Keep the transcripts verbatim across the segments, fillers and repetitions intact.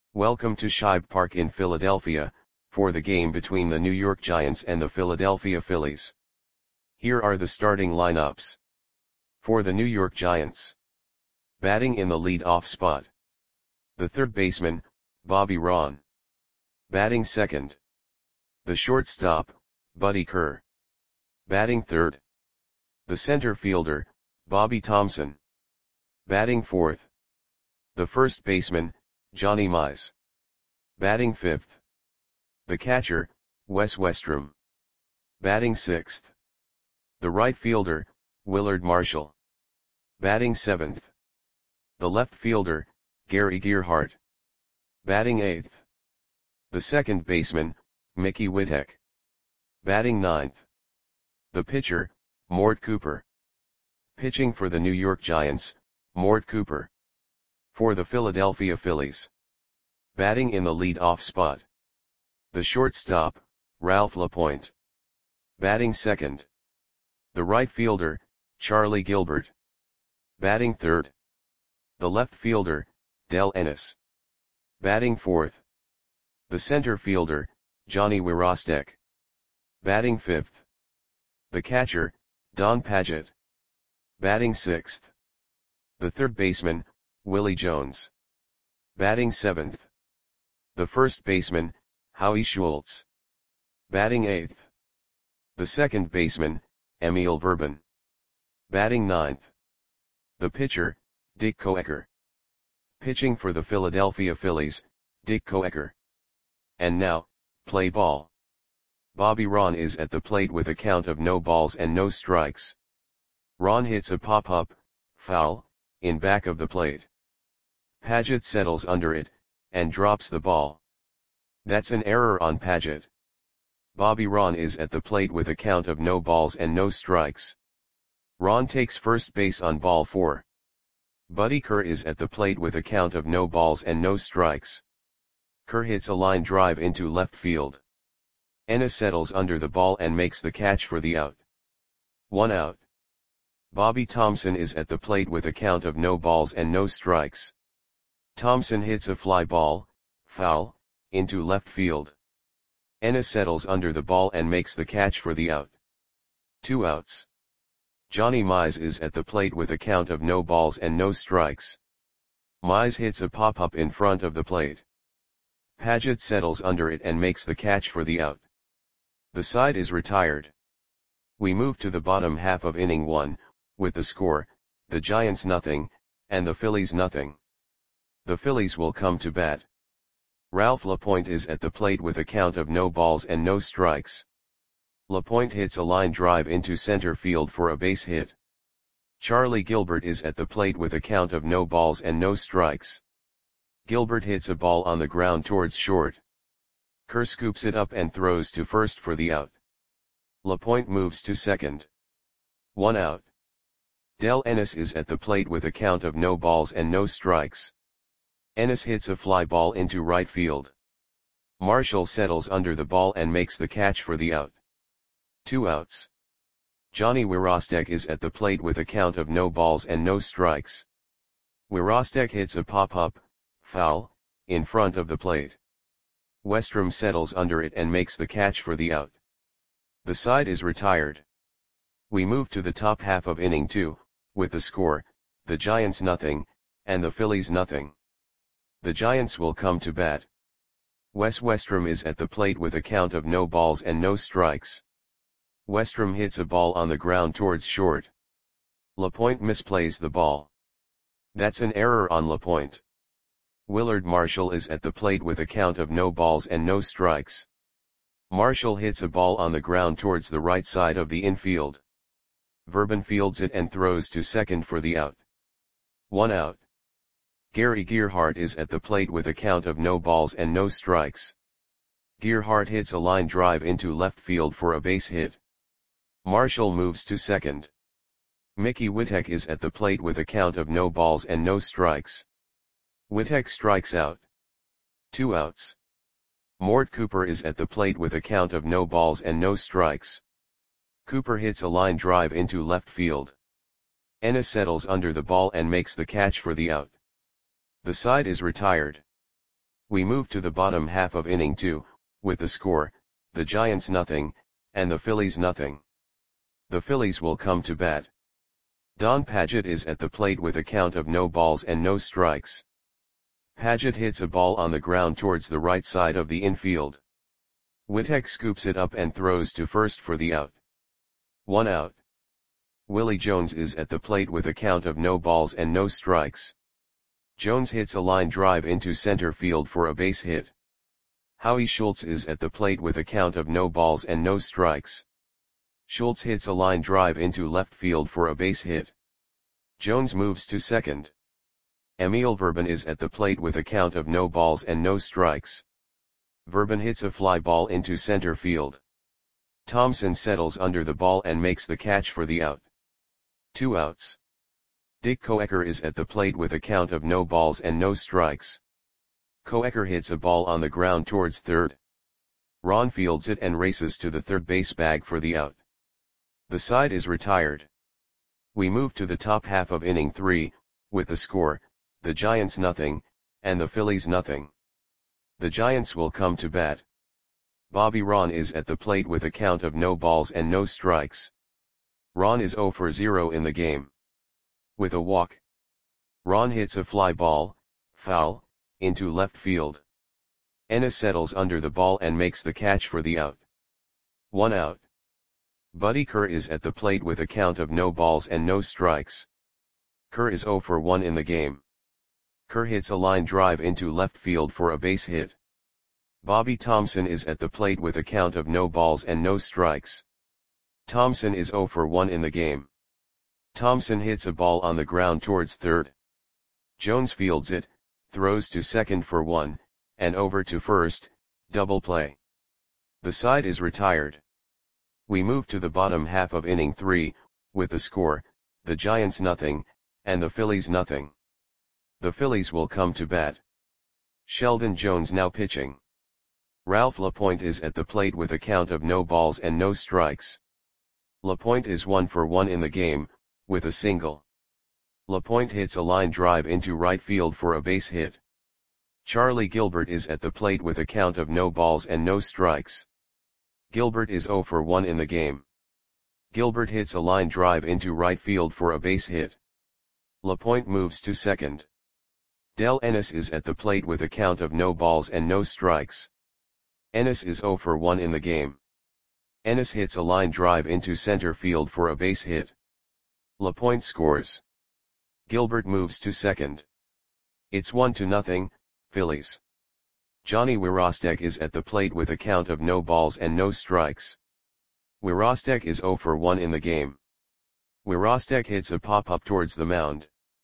Welcome to Shibe Park in Philadelphia, for the game between the New York Giants and the Philadelphia Phillies. Here are the starting lineups. For the New York Giants. Batting in the lead-off spot. The third baseman, Bobby Ron. Batting second. The shortstop, Buddy Kerr. Batting third. The center fielder, Bobby Thomson. Batting fourth. The first baseman, Johnny Mize. Batting fifth. The catcher, Wes Westrum. Batting sixth. The right fielder, Willard Marshall. Batting seventh. The left fielder, Gary Gearhart. Batting eighth. The second baseman, Mickey Whittek. Batting ninth. The pitcher, Mort Cooper. Pitching for the New York Giants, Mort Cooper. For the Philadelphia Phillies. Batting in the lead-off spot. The shortstop, Ralph LaPointe. Batting second. The right fielder, Charlie Gilbert. Batting third. The left fielder, Del Ennis. Batting fourth. The center fielder, Johnny Wirostek. Batting fifth. The catcher, Don Paget. Batting sixth. The third baseman, Willie Jones. Batting seventh. The first baseman, Howie Schultz. Batting eighth. The second baseman, Emil Verban. Batting ninth. The pitcher, Dick Koecker. Pitching for the Philadelphia Phillies, Dick Koecker. And now, play ball. Bobby Ron is at the plate with a count of no balls and no strikes. Ron hits a pop-up, foul, in back of the plate. Paget settles under it, and drops the ball. That's an error on Paget. Bobby Ron is at the plate with a count of no balls and no strikes. Ron takes first base on ball four. Buddy Kerr is at the plate with a count of no balls and no strikes. Kerr hits a line drive into left field. Ennis settles under the ball and makes the catch for the out. One out. Bobby Thomson is at the plate with a count of no balls and no strikes. Thomson hits a fly ball, foul, into left field. Ennis settles under the ball and makes the catch for the out. Two outs. Johnny Mize is at the plate with a count of no balls and no strikes. Mize hits a pop-up in front of the plate. Paget settles under it and makes the catch for the out. The side is retired. We move to the bottom half of inning one, with the score, the Giants nothing, and the Phillies nothing. The Phillies will come to bat. Ralph LaPointe is at the plate with a count of no balls and no strikes. LaPointe hits a line drive into center field for a base hit. Charlie Gilbert is at the plate with a count of no balls and no strikes. Gilbert hits a ball on the ground towards short. Kerr scoops it up and throws to first for the out. LaPointe moves to second. One out. Del Ennis is at the plate with a count of no balls and no strikes. Ennis hits a fly ball into right field. Marshall settles under the ball and makes the catch for the out. Two outs. Johnny Wirostek is at the plate with a count of no balls and no strikes. Wirostek hits a pop-up, foul, in front of the plate. Westrum settles under it and makes the catch for the out. The side is retired. We move to the top half of inning two, with the score, the Giants nothing, and the Phillies nothing. The Giants will come to bat. Wes Westrum is at the plate with a count of no balls and no strikes. Westrum hits a ball on the ground towards short. LaPointe misplays the ball. That's an error on LaPointe. Willard Marshall is at the plate with a count of no balls and no strikes. Marshall hits a ball on the ground towards the right side of the infield. Verban fields it and throws to second for the out. One out. Gary Gearhart is at the plate with a count of no balls and no strikes. Gearhart hits a line drive into left field for a base hit. Marshall moves to second. Mickey Whittek is at the plate with a count of no balls and no strikes. Whittek strikes out. Two outs. Mort Cooper is at the plate with a count of no balls and no strikes. Cooper hits a line drive into left field. Ennis settles under the ball and makes the catch for the out. The side is retired. We move to the bottom half of inning two, with the score, the Giants nothing, and the Phillies nothing. The Phillies will come to bat. Don Padgett is at the plate with a count of no balls and no strikes. Padgett hits a ball on the ground towards the right side of the infield. Wittek scoops it up and throws to first for the out. One out. Willie Jones is at the plate with a count of no balls and no strikes. Jones hits a line drive into center field for a base hit. Howie Schultz is at the plate with a count of no balls and no strikes. Schultz hits a line drive into left field for a base hit. Jones moves to second. Emil Verban is at the plate with a count of no balls and no strikes. Verban hits a fly ball into center field. Thompson settles under the ball and makes the catch for the out. Two outs. Dick Koecker is at the plate with a count of no balls and no strikes. Koecker hits a ball on the ground towards third. Ron fields it and races to the third base bag for the out. The side is retired. We move to the top half of inning three, with the score, the Giants nothing, and the Phillies nothing. The Giants will come to bat. Bobby Ron is at the plate with a count of no balls and no strikes. Ron is zero for zero in the game. With a walk. Ron hits a fly ball, foul, into left field. Ennis settles under the ball and makes the catch for the out. One out. Buddy Kerr is at the plate with a count of no balls and no strikes. Kerr is zero for one in the game. Kerr hits a line drive into left field for a base hit. Bobby Thompson is at the plate with a count of no balls and no strikes. Thompson is zero for one in the game. Thompson hits a ball on the ground towards third. Jones fields it, throws to second for one, and over to first, double play. The side is retired. We move to the bottom half of inning three, with the score, the Giants nothing, and the Phillies nothing. The Phillies will come to bat. Sheldon Jones now pitching. Ralph LaPointe is at the plate with a count of no balls and no strikes. LaPointe is one for one in the game, with a single. LaPointe hits a line drive into right field for a base hit. Charlie Gilbert is at the plate with a count of no balls and no strikes. Gilbert is zero for one in the game. Gilbert hits a line drive into right field for a base hit. LaPointe moves to second. Del Ennis is at the plate with a count of no balls and no strikes. Ennis is zero for one in the game. Ennis hits a line drive into center field for a base hit. LaPointe scores. Gilbert moves to second. It's one to nothing, Phillies. Johnny Wirostek is at the plate with a count of no balls and no strikes. Wirostek is zero for one in the game. Wirostek hits a pop-up towards the mound.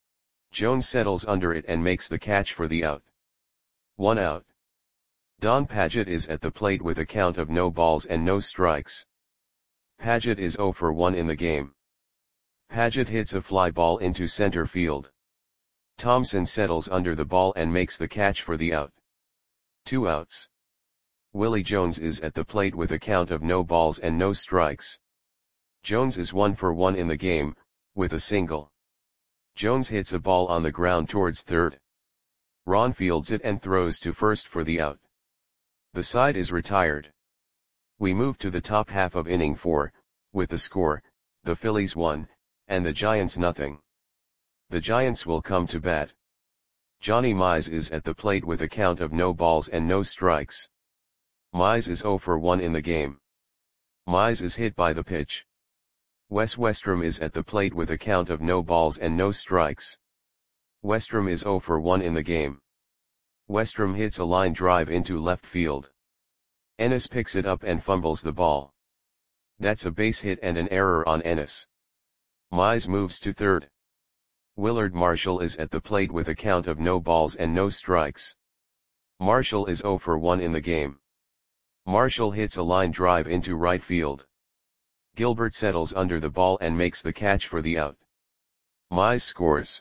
Jones settles under it and makes the catch for the out. One out. Don Padgett is at the plate with a count of no balls and no strikes. Padgett is zero for one in the game. Padgett hits a fly ball into center field. Thompson settles under the ball and makes the catch for the out. Two outs. Willie Jones is at the plate with a count of no balls and no strikes. Jones is one for one in the game, with a single. Jones hits a ball on the ground towards third. Ron fields it and throws to first for the out. The side is retired. We move to the top half of inning four, with the score, the Phillies one, and the Giants nothing. The Giants will come to bat. Johnny Mize is at the plate with a count of no balls and no strikes. Mize is zero for one in the game. Mize is hit by the pitch. Wes Westrom is at the plate with a count of no balls and no strikes. Westrom is zero for one in the game. Westrom hits a line drive into left field. Ennis picks it up and fumbles the ball. That's a base hit and an error on Ennis. Mize moves to third. Willard Marshall is at the plate with a count of no balls and no strikes. Marshall is zero for one in the game. Marshall hits a line drive into right field. Gilbert settles under the ball and makes the catch for the out. Mize scores.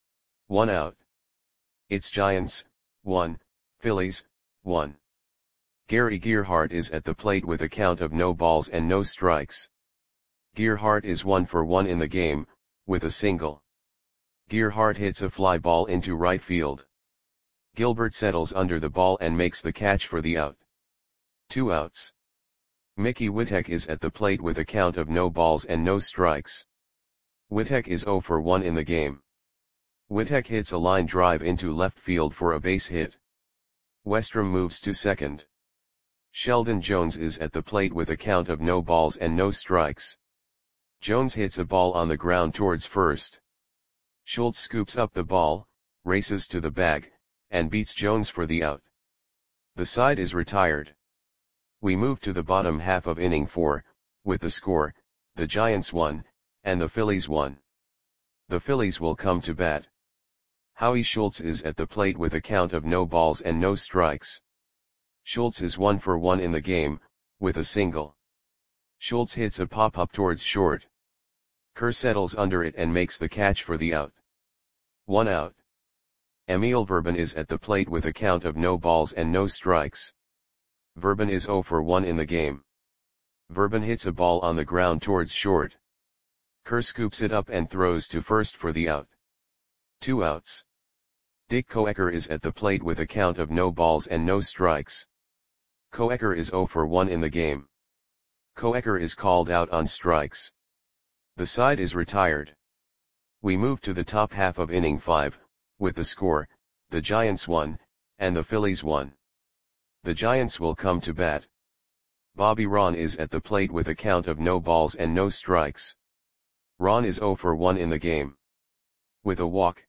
One out. It's Giants, one, Phillies, one. Gary Gearhart is at the plate with a count of no balls and no strikes. Gearhart is one for one in the game, with a single. Gearhart hits a fly ball into right field. Gilbert settles under the ball and makes the catch for the out. Two outs. Mickey Witek is at the plate with a count of no balls and no strikes. Witek is zero for one in the game. Witek hits a line drive into left field for a base hit. Westrom moves to second. Sheldon Jones is at the plate with a count of no balls and no strikes. Jones hits a ball on the ground towards first. Schultz scoops up the ball, races to the bag, and beats Jones for the out. The side is retired. We move to the bottom half of inning four, with the score, the Giants won, and the Phillies won. The Phillies will come to bat. Howie Schultz is at the plate with a count of no balls and no strikes. Schultz is one for one in the game, with a single. Schultz hits a pop-up towards short. Kerr settles under it and makes the catch for the out. One out. Emil Verban is at the plate with a count of no balls and no strikes. Verban is zero for one in the game. Verban hits a ball on the ground towards short. Kerr scoops it up and throws to first for the out. Two outs. Dick Koecker is at the plate with a count of no balls and no strikes. Koecker is zero for one in the game. Koecker is called out on strikes. The side is retired. We move to the top half of inning five, with the score, the Giants won, and the Phillies won. The Giants will come to bat. Bobby Ron is at the plate with a count of no balls and no strikes. Ron is zero for one in the game. With a walk.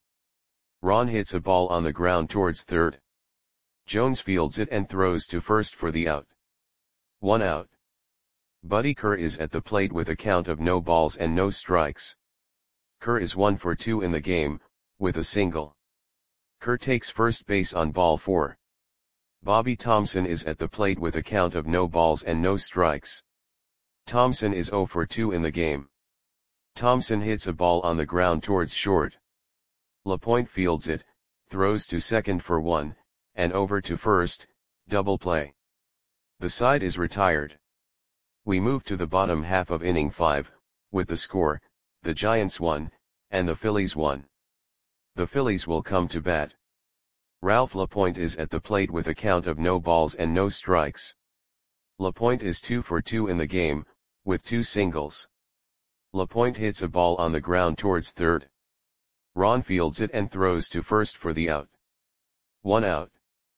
Ron hits a ball on the ground towards third. Jones fields it and throws to first for the out. One out. Buddy Kerr is at the plate with a count of no balls and no strikes. Kerr is one for two in the game, with a single. Kerr takes first base on ball four. Bobby Thompson is at the plate with a count of no balls and no strikes. Thompson is zero for two in the game. Thompson hits a ball on the ground towards short. LaPointe fields it, throws to second for one, and over to first, double play. The side is retired. We move to the bottom half of inning five, with the score, the Giants won, and the Phillies won. The Phillies will come to bat. Ralph LaPointe is at the plate with a count of no balls and no strikes. LaPointe is two for two in the game, with two singles. LaPointe hits a ball on the ground towards third. Ron fields it and throws to first for the out. One out.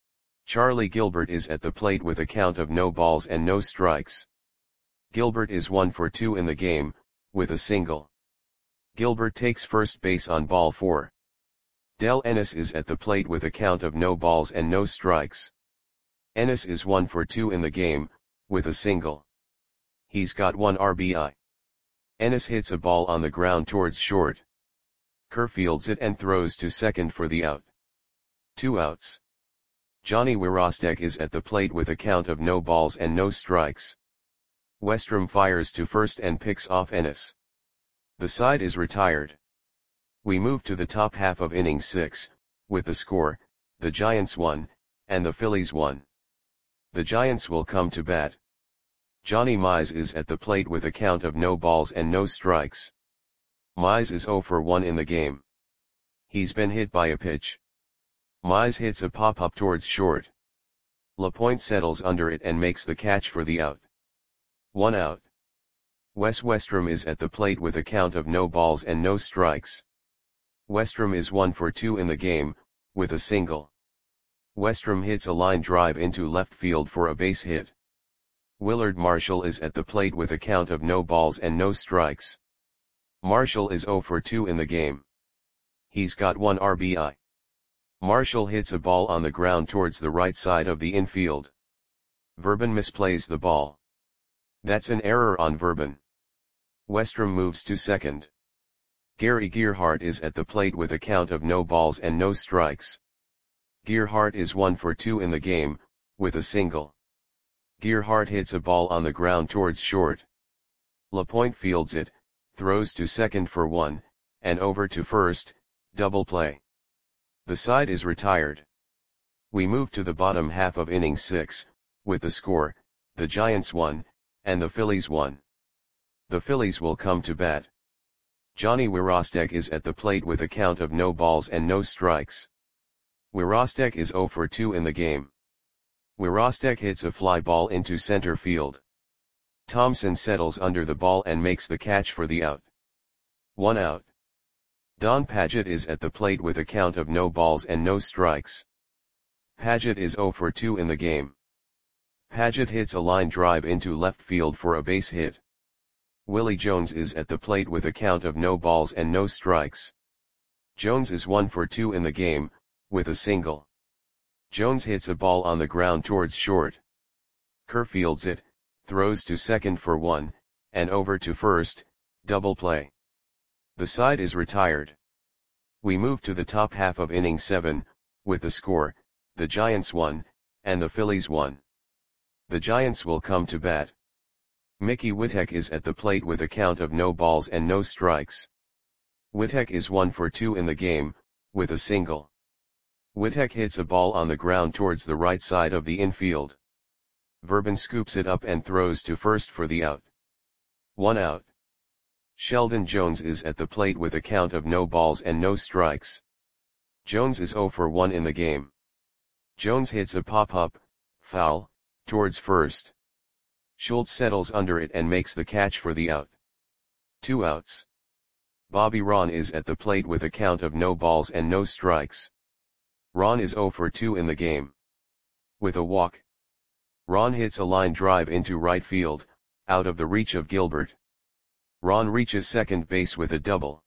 Charlie Gilbert is at the plate with a count of no balls and no strikes. Gilbert is one for two in the game, with a single. Gilbert takes first base on ball four. Del Ennis is at the plate with a count of no balls and no strikes. Ennis is one for two in the game, with a single. He's got one R B I. Ennis hits a ball on the ground towards short. Kerr fields it and throws to second for the out. Two outs. Johnny Wirostek is at the plate with a count of no balls and no strikes. Westrom fires to first and picks off Ennis. The side is retired. We move to the top half of inning six, with the score, the Giants won, and the Phillies won. The Giants will come to bat. Johnny Mize is at the plate with a count of no balls and no strikes. Mize is zero for one in the game. He's been hit by a pitch. Mize hits a pop-up towards short. LaPointe settles under it and makes the catch for the out. One out. Wes Westrom is at the plate with a count of no balls and no strikes. Westrom is one for two in the game, with a single. Westrom hits a line drive into left field for a base hit. Willard Marshall is at the plate with a count of no balls and no strikes. Marshall is zero for two in the game. He's got one R B I. Marshall hits a ball on the ground towards the right side of the infield. Verban misplays the ball. That's an error on Verban. Westrom moves to second. Gary Gearhart is at the plate with a count of no balls and no strikes. Gearhart is one for two in the game, with a single. Gearhart hits a ball on the ground towards short. LaPointe fields it, throws to second for one, and over to first, double play. The side is retired. We move to the bottom half of inning six, with the score, the Giants won, and the Phillies won. The Phillies will come to bat. Johnny Wirostek is at the plate with a count of no balls and no strikes. Wirostek is zero for two in the game. Wirostek hits a fly ball into center field. Thompson settles under the ball and makes the catch for the out. One out. Don Padgett is at the plate with a count of no balls and no strikes. Padgett is zero for two in the game. Padgett hits a line drive into left field for a base hit. Willie Jones is at the plate with a count of no balls and no strikes. Jones is one for two in the game, with a single. Jones hits a ball on the ground towards short. Kerr fields it, throws to second for one, and over to first, double play. The side is retired. We move to the top half of inning seven, with the score, the Giants won, and the Phillies won. The Giants will come to bat. Mickey Witek is at the plate with a count of no balls and no strikes. Witek is one for two in the game, with a single. Witek hits a ball on the ground towards the right side of the infield. Verban scoops it up and throws to first for the out. One out. Sheldon Jones is at the plate with a count of no balls and no strikes. Jones is zero for one in the game. Jones hits a pop-up, foul, towards first. Schultz settles under it and makes the catch for the out. Two outs. Bobby Ron is at the plate with a count of no balls and no strikes. Ron is zero for two in the game. With a walk. Ron hits a line drive into right field, out of the reach of Gilbert. Ron reaches second base with a double.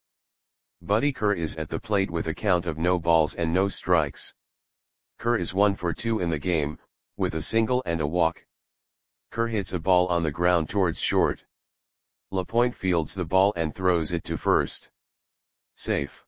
Buddy Kerr is at the plate with a count of no balls and no strikes. Kerr is one for two in the game, with a single and a walk. Kerr hits a ball on the ground towards short. LaPointe fields the ball and throws it to first. Safe.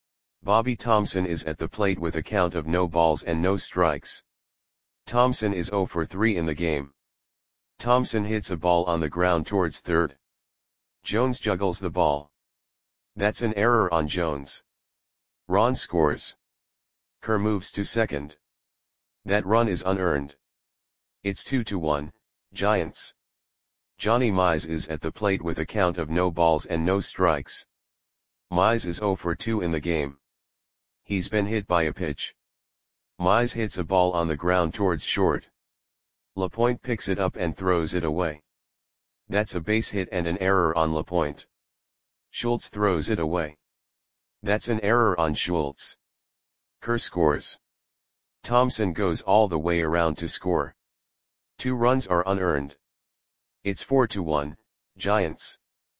Bobby Thompson is at the plate with a count of no balls and no strikes. Thompson is zero for three in the game. Thompson hits a ball on the ground towards third. Jones juggles the ball. That's an error on Jones. Ron scores. Kerr moves to second. That run is unearned. It's two to one, Giants. Johnny Mize is at the plate with a count of no balls and no strikes. Mize is zero for two in the game. He's been hit by a pitch. Mize hits a ball on the ground towards short. LaPointe picks it up and throws it away. That's a base hit and an error on LaPointe. Schultz throws it away. That's an error on Schultz. Kerr scores. Thompson goes all the way around to score. Two runs are unearned. It's four to one, Giants.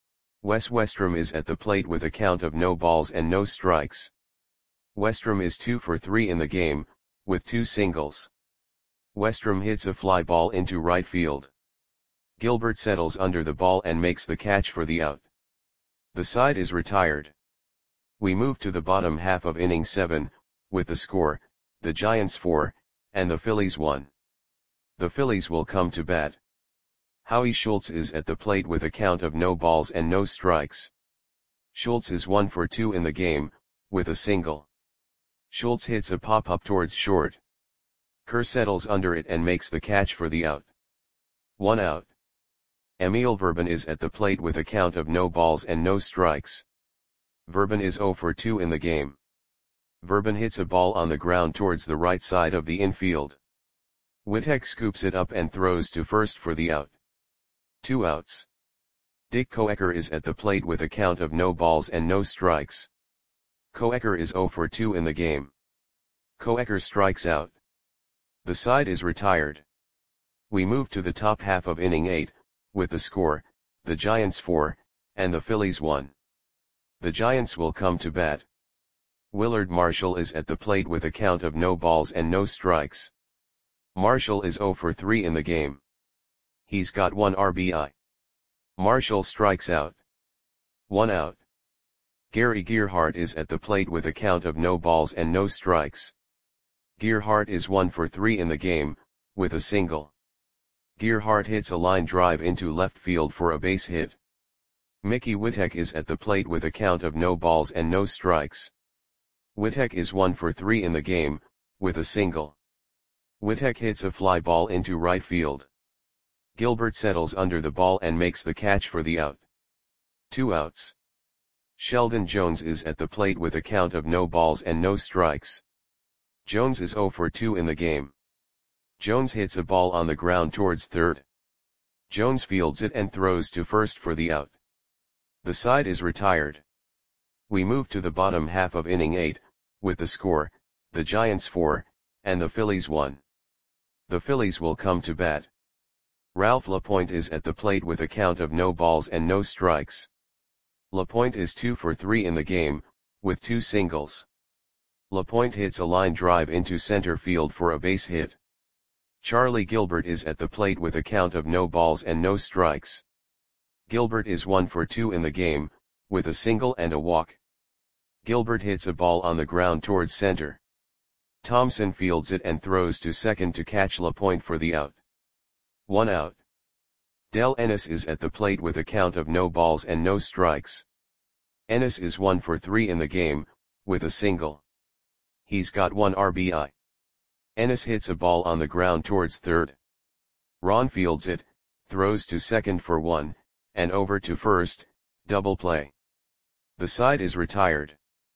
Wes Westrom is at the plate with a count of no balls and no strikes. Westrom is two for three in the game, with two singles. Westrom hits a fly ball into right field. Gilbert settles under the ball and makes the catch for the out. The side is retired. We move to the bottom half of inning seven, with the score, the Giants four, and the Phillies one. The Phillies will come to bat. Howie Schultz is at the plate with a count of no balls and no strikes. Schultz is one for two in the game, with a single. Schultz hits a pop-up towards short. Kerr settles under it and makes the catch for the out. One out. Emil Verban is at the plate with a count of no balls and no strikes. Verban is zero for two in the game. Verban hits a ball on the ground towards the right side of the infield. Witek scoops it up and throws to first for the out. Two outs. Dick Koecker is at the plate with a count of no balls and no strikes. Koecker is zero for two in the game. Koecker strikes out. The side is retired. We move to the top half of inning eight, with the score, the Giants four, and the Phillies one. The Giants will come to bat. Willard Marshall is at the plate with a count of no balls and no strikes. Marshall is zero for three in the game. He's got one R B I. Marshall strikes out. One out. Gary Gearhart is at the plate with a count of no balls and no strikes. Gearhart is one for three in the game, with a single. Gearhart hits a line drive into left field for a base hit. Mickey Witek is at the plate with a count of no balls and no strikes. Witek is one for three in the game, with a single. Witek hits a fly ball into right field. Gilbert settles under the ball and makes the catch for the out. Two outs. Sheldon Jones is at the plate with a count of no balls and no strikes. Jones is zero for two in the game. Jones hits a ball on the ground towards third. Jones fields it and throws to first for the out. The side is retired. We move to the bottom half of inning eight, with the score, the Giants four, and the Phillies one. The Phillies will come to bat. Ralph LaPointe is at the plate with a count of no balls and no strikes. LaPointe is two for three in the game, with two singles. LaPointe hits a line drive into center field for a base hit. Charlie Gilbert is at the plate with a count of no balls and no strikes. Gilbert is one for two in the game, with a single and a walk. Gilbert hits a ball on the ground towards center. Thompson fields it and throws to second to catch LaPointe for the out. One out. Del Ennis is at the plate with a count of no balls and no strikes. Ennis is one for three in the game, with a single. He's got one R B I. Ennis hits a ball on the ground towards third. Ron fields it, throws to second for one, and over to first, double play. The side is retired.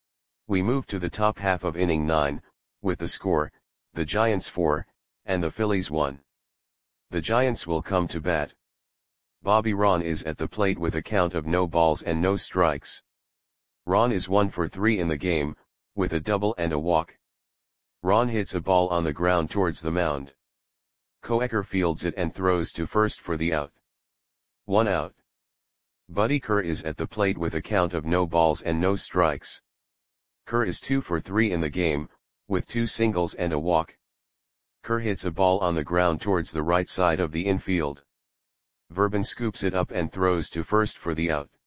We move to the top half of inning nine, with the score, the Giants four, and the Phillies one. The Giants will come to bat. Bobby Ron is at the plate with a count of no balls and no strikes. Ron is one for three in the game, with a double and a walk. Ron hits a ball on the ground towards the mound. Koecker fields it and throws to first for the out. One out. Buddy Kerr is at the plate with a count of no balls and no strikes. Kerr is two for three in the game, with two singles and a walk. Kerr hits a ball on the ground towards the right side of the infield. Verban scoops it up and throws to first for the out.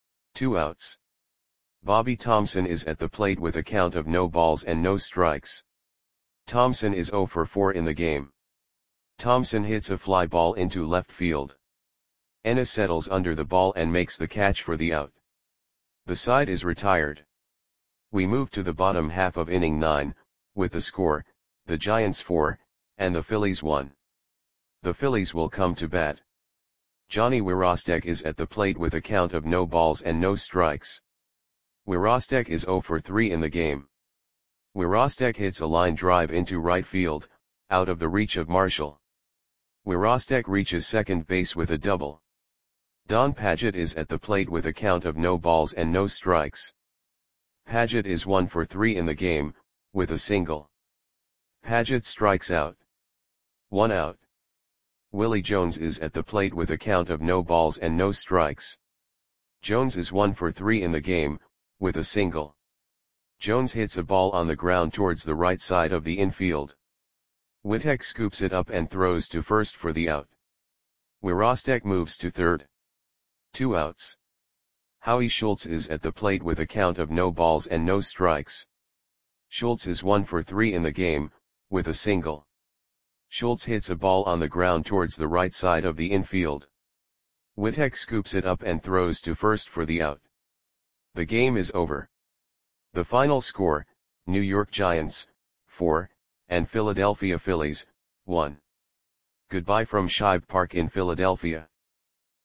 Two outs. Bobby Thompson is at the plate with a count of no balls and no strikes. Thompson is zero for four in the game. Thompson hits a fly ball into left field. Ennis settles under the ball and makes the catch for the out. The side is retired. We move to the bottom half of inning nine, with the score, the Giants four, and the Phillies one. The Phillies will come to bat. Johnny Wirostek is at the plate with a count of no balls and no strikes. Wirostek is zero for three in the game. Wirostek hits a line drive into right field, out of the reach of Marshall. Wirostek reaches second base with a double. Don Padgett is at the plate with a count of no balls and no strikes. Padgett is one for three in the game, with a single. Padgett strikes out. One out. Willie Jones is at the plate with a count of no balls and no strikes. Jones is one for three in the game, with a single. Jones hits a ball on the ground towards the right side of the infield. Wittek scoops it up and throws to first for the out. Wirostek moves to third. Two outs. Howie Schultz is at the plate with a count of no balls and no strikes. Schultz is one for three in the game, with a single. Schultz hits a ball on the ground towards the right side of the infield. Wittek scoops it up and throws to first for the out. The game is over. The final score, New York Giants, four, and Philadelphia Phillies, one. Goodbye from Shibe Park in Philadelphia.